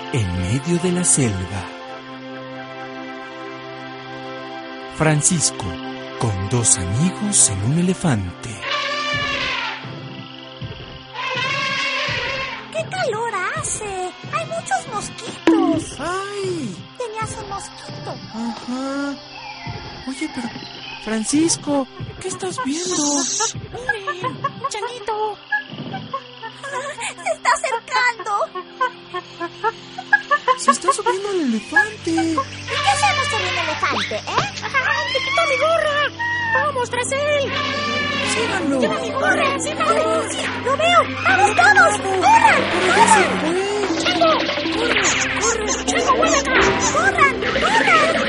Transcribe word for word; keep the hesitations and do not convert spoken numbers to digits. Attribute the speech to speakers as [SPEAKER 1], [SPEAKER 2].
[SPEAKER 1] en medio de la selva. Francisco, con dos amigos en un elefante.
[SPEAKER 2] ¡Qué calor hace! ¡Hay muchos mosquitos!
[SPEAKER 1] ¡Ay!
[SPEAKER 2] Tenías un mosquito.
[SPEAKER 1] Ajá. Oye, pero... Francisco, ¿qué estás viendo?
[SPEAKER 2] ¡Miren! ¡Changuito! ¡Se está acercando!
[SPEAKER 1] Se está subiendo el elefante.
[SPEAKER 2] ¿Y qué hacemos con un elefante, eh? ¡Ay, te quitó mi gorra! ¡Vamos tras él!
[SPEAKER 1] ¡Síganlo!
[SPEAKER 2] ¡Lleva mi gorra! ¡Síganlo! ¡Sí, lo veo! ¡Vamos todos! ¡Corran! ¡Corran! ¡Chango! ¡Corre! ¡Corre! ¡Chango, vuelve acá! ¡Corran! ¡Corran!